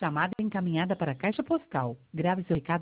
Chamada encaminhada para a caixa postal. Grave seu recado